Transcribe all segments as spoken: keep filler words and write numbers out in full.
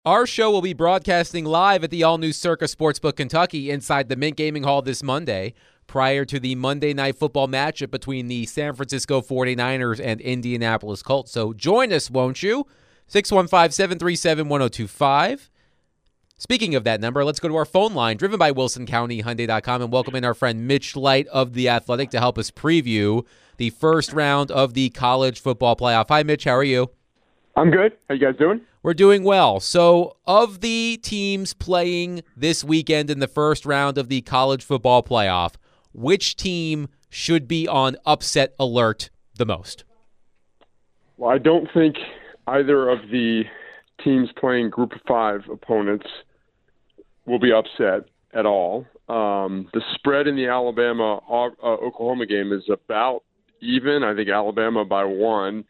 Our show will be broadcasting live at the all-new Circa Sportsbook Kentucky inside the Mint Gaming Hall this Monday, prior to the Monday Night Football matchup between the San Francisco forty-niners and Indianapolis Colts. So join us, won't you? six one five, seven three seven, one oh two five. Speaking of that number, let's go to our phone line, driven by Wilson County Hyundai dot com, and welcome in our friend Mitch Light of The Athletic to help us preview the first round of the college football playoff. Hi, Mitch. How are you? I'm good. How you guys doing? We're doing well. So, of the teams playing this weekend in the first round of the college football playoff, which team should be on upset alert the most? Well, I don't think either of the teams playing Group of Five opponents will be upset at all. Um, the spread in the Alabama-Oklahoma game is about even. I think Alabama by one.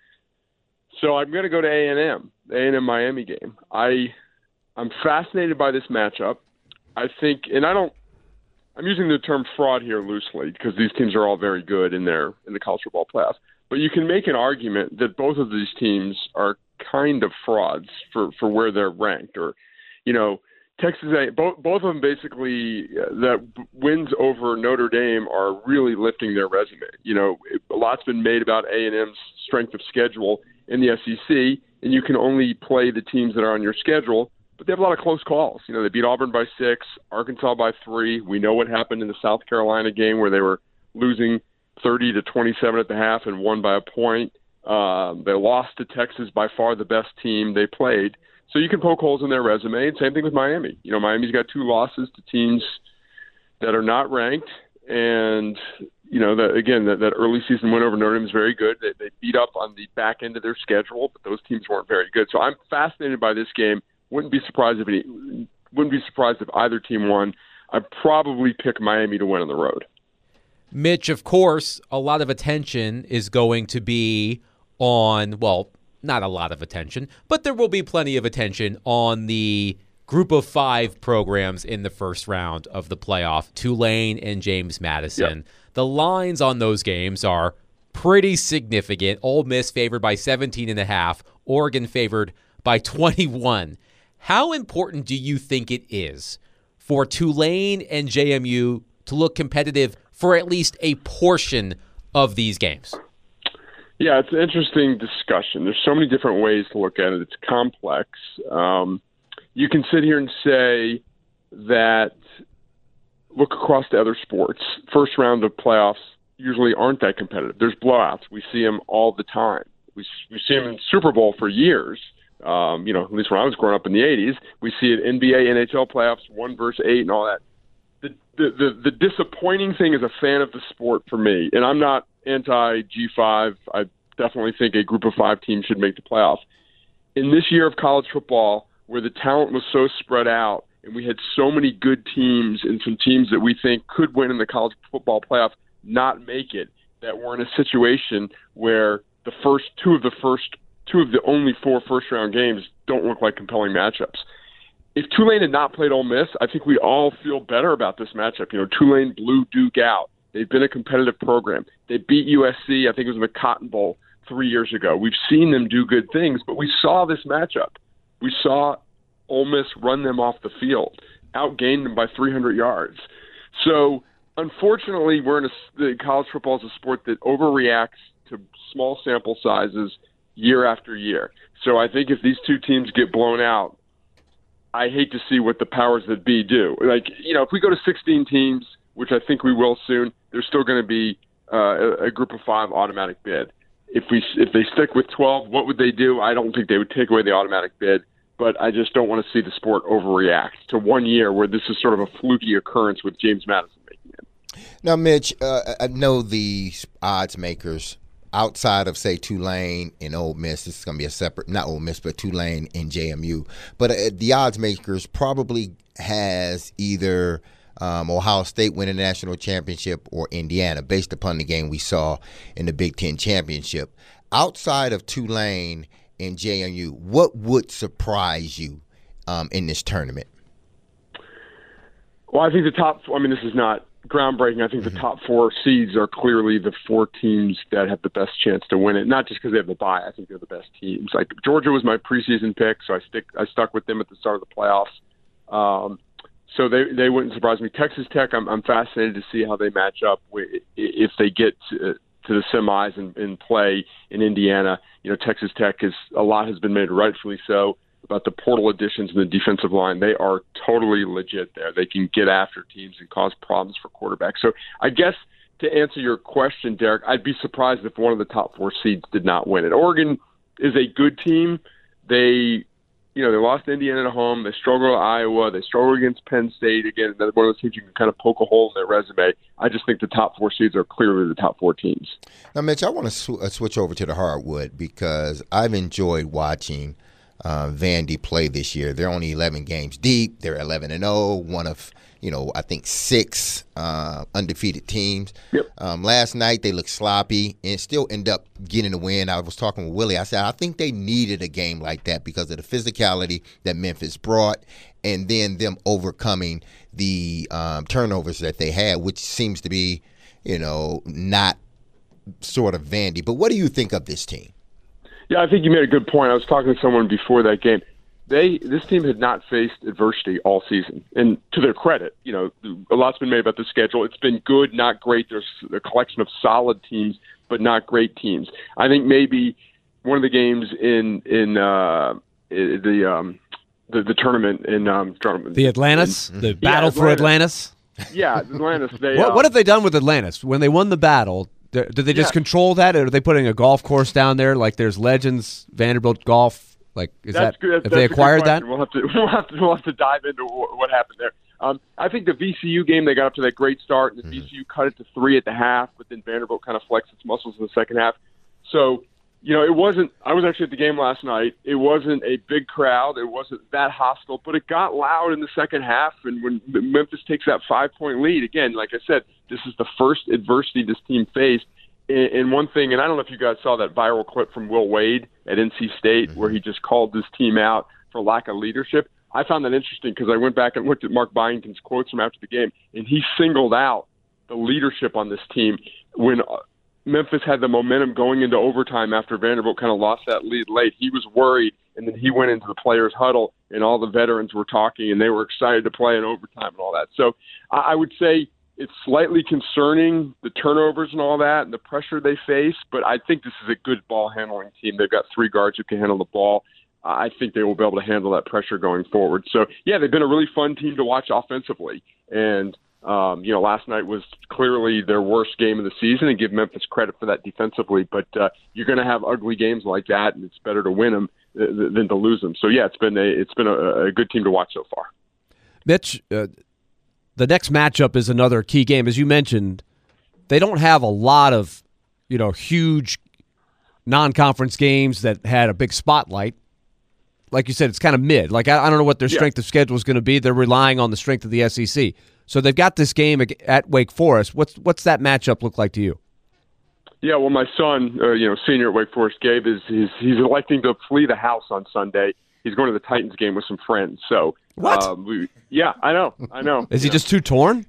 So I'm going to go to A and M, A and M Miami game. I, I'm fascinated by this matchup. I think, and I don't, I'm using the term fraud here loosely because these teams are all very good in their in the college football playoff. But you can make an argument that both of these teams are kind of frauds for, for where they're ranked. Or, you know, Texas A, both both of them basically uh, that wins over Notre Dame are really lifting their resume. You know, a lot's been made about A and M's strength of schedule in the S E C, and you can only play the teams that are on your schedule, but they have a lot of close calls. You know, they beat Auburn by six, Arkansas by three. We know what happened in the South Carolina game where they were losing thirty to twenty-seven at the half and won by a point. Uh, they lost to Texas, by far the best team they played. So you can poke holes in their resume, and same thing with Miami. You know, Miami's got two losses to teams that are not ranked, and you know, that again, that, that early season win over Notre Dame is very good. They, they beat up on the back end of their schedule, but those teams weren't very good. So I'm fascinated by this game. Wouldn't be surprised if any, wouldn't be surprised if either team won. I'd probably pick Miami to win on the road. Mitch, of course, a lot of attention is going to be on, well, not a lot of attention, but there will be plenty of attention on the Group of Five programs in the first round of the playoff, Tulane and James Madison. Yep. The lines on those games are pretty significant. Ole Miss favored by seventeen and a half, Oregon favored by twenty-one. How important do you think it is for Tulane and J M U to look competitive for at least a portion of these games? Yeah, it's an interesting discussion. There's so many different ways to look at it. It's complex. Um, you can sit here and say that look across to other sports. First round of playoffs usually aren't that competitive. There's blowouts. We see them all the time. We we see them in Super Bowl for years. Um, you know, at least when I was growing up in the eighties, we see it N B A, N H L playoffs, one versus eight, and all that. The, the the the disappointing thing as a fan of the sport for me, and I'm not anti G five. I definitely think a Group of Five team should make the playoffs. In this year of college football, where the talent was so spread out, and we had so many good teams and some teams that we think could win in the college football playoff not make it, that we're in a situation where the first two of the first two of the only four first-round games don't look like compelling matchups. If Tulane had not played Ole Miss, I think we'd all feel better about this matchup. You know, Tulane blew Duke out. They've been a competitive program. They beat U S C, I think it was in the Cotton Bowl three years ago. We've seen them do good things, but we saw this matchup. We saw Ole Miss run them off the field, outgained them by three hundred yards. So, unfortunately, we're in a, the college football is a sport that overreacts to small sample sizes year after year. So I think if these two teams get blown out, I hate to see what the powers that be do. Like, you know, if we go to sixteen teams, which I think we will soon, there's still going to be uh, a, a Group of Five automatic bid. If we if they stick with twelve, what would they do? I don't think they would take away the automatic bid, but I just don't want to see the sport overreact to one year where this is sort of a fluky occurrence with James Madison making it. Now, Mitch, uh, I know the odds makers outside of, say, Tulane and Ole Miss. This is going to be a separate, not Ole Miss, but Tulane and J M U. But uh, the odds makers probably has either um, Ohio State winning the national championship or Indiana, based upon the game we saw in the Big Ten championship. Outside of Tulane and J M U, what would surprise you um, in this tournament? Well, I think the top – I mean, this is not groundbreaking. I think the top four seeds are clearly the four teams that have the best chance to win it. Not just because they have the bye. I think they're the best teams. Like Georgia was my preseason pick, so I stick I stuck with them at the start of the playoffs. Um, so they they wouldn't surprise me. Texas Tech, I'm I'm fascinated to see how they match up with, if they get to, to the semis and, and play in Indiana. You know, Texas Tech is a lot has been made, rightfully so, about the portal additions in the defensive line. They are totally legit there. They can get after teams and cause problems for quarterbacks. So I guess to answer your question, Derek, I'd be surprised if one of the top four seeds did not win it. Oregon is a good team. They, you know, they lost to Indiana at home. They struggled at Iowa. They struggled against Penn State. Again, another one of those teams you can kind of poke a hole in their resume. I just think the top four seeds are clearly the top four teams. Now, Mitch, I want to sw- uh, switch over to the hardwood because I've enjoyed watching uh, Vandy play this year. They're only eleven games deep. They're eleven and oh, one of, you know, I think six uh, undefeated teams. Yep. Um, last night they looked sloppy and still end up getting a win. I was talking with Willie. I said, I think they needed a game like that because of the physicality that Memphis brought and then them overcoming the um, turnovers that they had, which seems to be, you know, not sort of Vandy. But what do you think of this team? Yeah, I think you made a good point. I was talking to someone before that game. They this team had not faced adversity all season, and to their credit, you know, a lot's been made about the schedule. It's been good, not great. There's a collection of solid teams, but not great teams. I think maybe one of the games in in uh, the um, the, the tournament in um, the Atlantis, in, the battle yeah, for Atlantis. Yeah, Atlantis. They, what, uh, what have they done with Atlantis when they won the battle? Did they just yeah. control that, or are they putting a golf course down there? Like there's Legends, Vanderbilt Golf. Like is that's that good. have that's they acquired that? We'll have to we'll have to we'll have to dive into what, what happened there. Um, I think the V C U game, they got up to that great start, and the mm-hmm. V C U cut it to three at the half, but then Vanderbilt kind of flexed its muscles in the second half. So, you know, it wasn't. I was actually at the game last night. It wasn't a big crowd. It wasn't that hostile, but it got loud in the second half. And when Memphis takes that five point lead, again, like I said, this is the first adversity this team faced. And one thing, and I don't know if you guys saw that viral clip from Will Wade at N C State mm-hmm. where he just called this team out for lack of leadership. I found that interesting because I went back and looked at Mark Byington's quotes from after the game, and he singled out the leadership on this team when Memphis had the momentum going into overtime after Vanderbilt kind of lost that lead late. He was worried, and then he went into the players' huddle, and all the veterans were talking, and they were excited to play in overtime and all that. So I would say it's slightly concerning, the turnovers and all that, and the pressure they face, but I think this is a good ball-handling team. They've got three guards who can handle the ball. Uh, I think they will be able to handle that pressure going forward. So, yeah, they've been a really fun team to watch offensively. And, um, you know, last night was clearly their worst game of the season, and give Memphis credit for that defensively. But uh, you're going to have ugly games like that, and it's better to win them than to lose them. So, yeah, it's been a, it's been a, a good team to watch so far. Mitch, uh, the next matchup is another key game. As you mentioned, they don't have a lot of, you know, huge non-conference games that had a big spotlight. Like you said, it's kind of mid. Like, I, I don't know what their yeah. strength of schedule is going to be. They're relying on the strength of the S E C. So they've got this game at Wake Forest. What's what's that matchup look like to you? Yeah, well, my son, uh, you know, senior at Wake Forest, Gabe, is he's, he's electing to flee the house on Sunday. He's going to the Titans game with some friends. So what? Uh, we, yeah, I know, I know. Is he know. just too torn?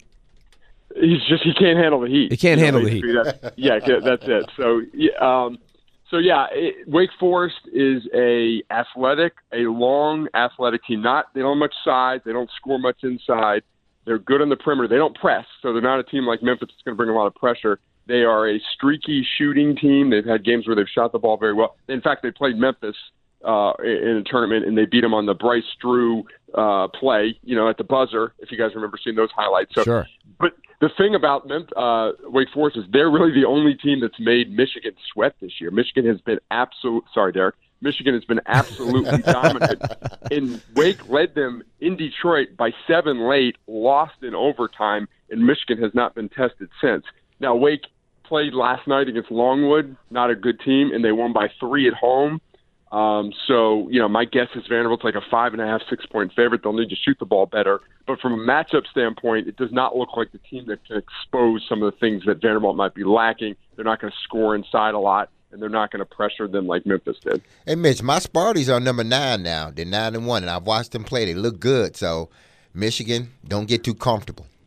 He's just he can't handle the heat. He can't you handle know, the heat. That's, yeah, that's it. So yeah, um, so yeah, it, Wake Forest is a athletic, a long athletic team. Not they don't have much size. They don't score much inside. They're good on the perimeter. They don't press, so they're not a team like Memphis that's going to bring a lot of pressure. They are a streaky shooting team. They've had games where they've shot the ball very well. In fact, they played Memphis uh, in a tournament, and they beat them on the Bryce Drew uh, play, you know, at the buzzer, if you guys remember seeing those highlights. So, sure. But the thing about uh, Wake Forest is they're really the only team that's made Michigan sweat this year. Michigan has been absolute. Sorry, Derek. Michigan has been absolutely dominant. And Wake led them in Detroit by seven late, lost in overtime, and Michigan has not been tested since. Now, Wake played last night against Longwood, not a good team, and they won by three at home. Um, so, you know, my guess is Vanderbilt's like a five and a half, six point favorite. They'll need to shoot the ball better. But from a matchup standpoint, it does not look like the team that can expose some of the things that Vanderbilt might be lacking. They're not going to score inside a lot, and they're not going to pressure them like Memphis did. Hey, Mitch, my Sparties are number nine now. They're nine and one, and I've watched them play. They look good. So, Michigan, don't get too comfortable.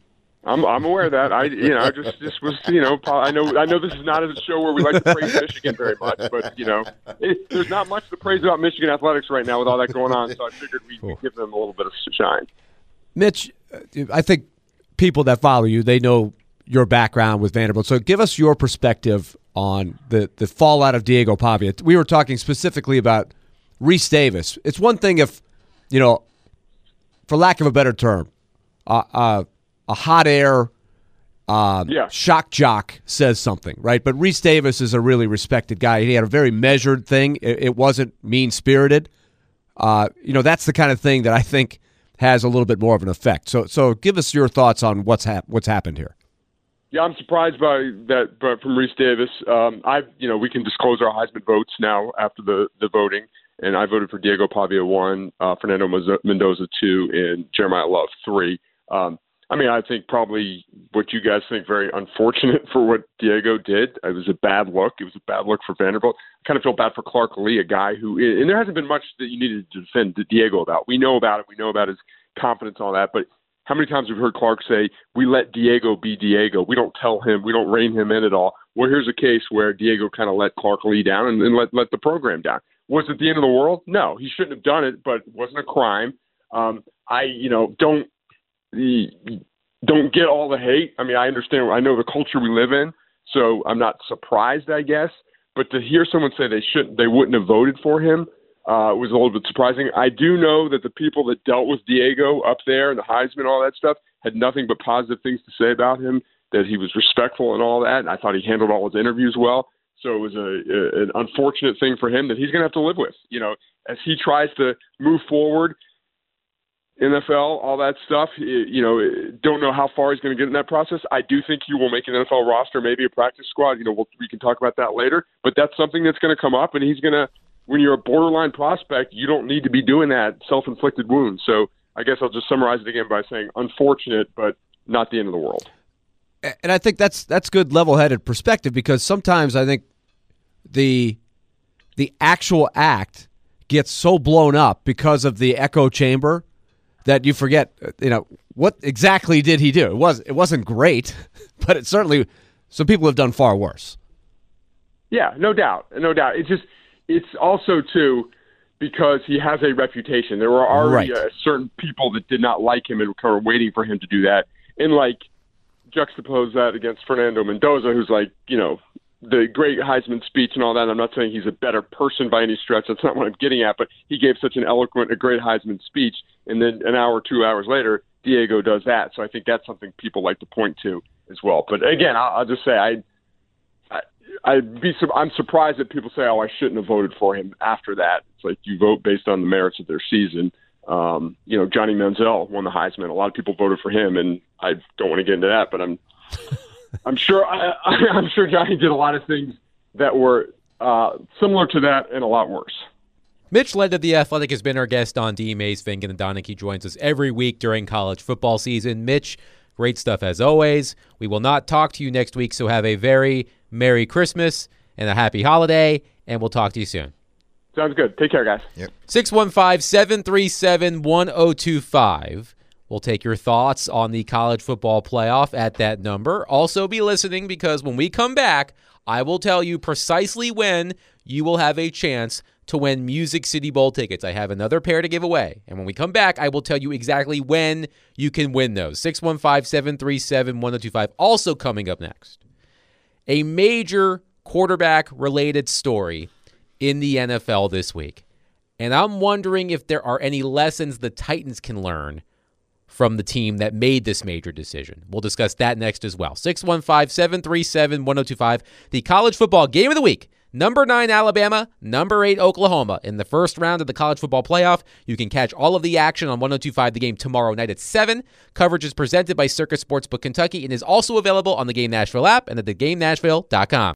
I'm I'm aware of that. I you know I just just was you know I know I know this is not a show where we like to praise Michigan very much, but you know it, there's not much to praise about Michigan athletics right now with all that going on. So I figured we'd, we'd give them a little bit of shine. Mitch, I think people that follow you, they know your background with Vanderbilt. So give us your perspective on the the fallout of Diego Pavia. We were talking specifically about Reese Davis. It's one thing if you know, for lack of a better term, uh, uh, a hot air uh, yeah. shock jock says something, right? But Reese Davis is a really respected guy. He had a very measured thing. It, it wasn't mean-spirited. Uh, you know, that's the kind of thing that I think has a little bit more of an effect. So, so give us your thoughts on what's hap- what's happened here. Yeah, I'm surprised by that, but from Reese Davis. Um, I, you know, we can disclose our Heisman votes now after the, the voting, and I voted for Diego Pavia one, uh, Fernando Mendoza two, and Jeremiah Love three. Um, I mean, I think probably what you guys think very unfortunate for what Diego did. It was a bad look. It was a bad look for Vanderbilt. I kind of feel bad for Clark Lee, a guy who, and there hasn't been much that you needed to defend Diego about. We know about it. We know about his confidence and all that. But how many times have we heard Clark say, we let Diego be Diego. We don't tell him. We don't rein him in at all. Well, here's a case where Diego kind of let Clark Lee down and, and let, let the program down. Was it the end of the world? No, he shouldn't have done it, but it wasn't a crime. Um, I, you know, don't, don't get all the hate. I mean, I understand. I know the culture we live in, so I'm not surprised, I guess. But to hear someone say they shouldn't, they wouldn't have voted for him uh, was a little bit surprising. I do know that the people that dealt with Diego up there and the Heisman, all that stuff, had nothing but positive things to say about him. That he was respectful and all that. And I thought he handled all his interviews well. So it was a, a an unfortunate thing for him that he's going to have to live with. You know, as he tries to move forward. N F L, all that stuff, you know, don't know how far he's going to get in that process. I do think he will make an N F L roster, maybe a practice squad. You know, we'll, we can talk about that later. But that's something that's going to come up, and he's going to, when you're a borderline prospect, you don't need to be doing that self-inflicted wound. So I guess I'll just summarize it again by saying unfortunate, but not the end of the world. And I think that's that's good level-headed perspective, because sometimes I think the the actual act gets so blown up because of the echo chamber that you forget, you know, what exactly did he do? It was it wasn't great, but it certainly some people have done far worse. Yeah, no doubt, no doubt. It's just it's also too because he has a reputation. There were already right. uh, certain people that did not like him and were kind of waiting for him to do that. And like juxtapose that against Fernando Mendoza, who's like, you know, the great Heisman speech and all that. I'm not saying he's a better person by any stretch. That's not what I'm getting at. But he gave such an eloquent, a great Heisman speech, and then an hour, two hours later, Diego does that. So I think that's something people like to point to as well. But again, I'll, I'll just say I, I, I'd be, I'm surprised that people say, "Oh, I shouldn't have voted for him." After that, it's like you vote based on the merits of their season. Um, you know, Johnny Manziel won the Heisman. A lot of people voted for him, and I don't want to get into that, but I'm. I'm sure I, I'm sure Johnny did a lot of things that were uh, similar to that and a lot worse. Mitch Led of The Athletic has been our guest on D. Mays, Fink, and Donick. He joins us every week during college football season. Mitch, great stuff as always. We will not talk to you next week, so have a very Merry Christmas and a Happy Holiday, and we'll talk to you soon. Sounds good. Take care, guys. Yep. six one five, seven three seven, one zero two five. We'll take your thoughts on the college football playoff at that number. Also be listening, because when we come back, I will tell you precisely when you will have a chance to win Music City Bowl tickets. I have another pair to give away. And when we come back, I will tell you exactly when you can win those. six one five, seven three seven, one zero two five. Also coming up next, a major quarterback-related story in the N F L this week. And I'm wondering if there are any lessons the Titans can learn from the team that made this major decision. We'll discuss that next as well. six one five, seven three seven, one zero two five. The college football game of the week. Number nine, Alabama. Number eight, Oklahoma. In the first round of the college football playoff, you can catch all of the action on one oh two five The Game tomorrow night at seven. Coverage is presented by Circus Sportsbook Kentucky and is also available on the Game Nashville app and at the game nashville dot com.